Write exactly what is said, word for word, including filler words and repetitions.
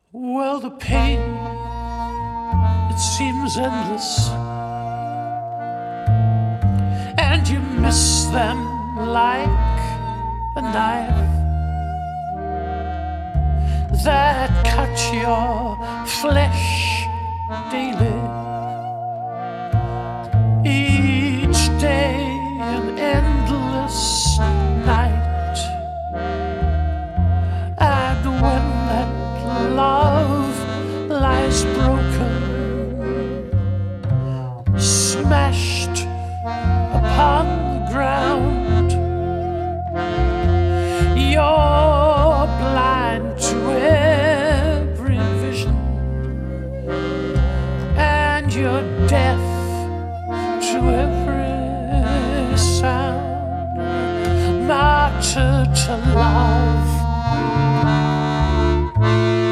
Well, the pain, it seems endless, and you miss them like a knife that cut your flesh daily.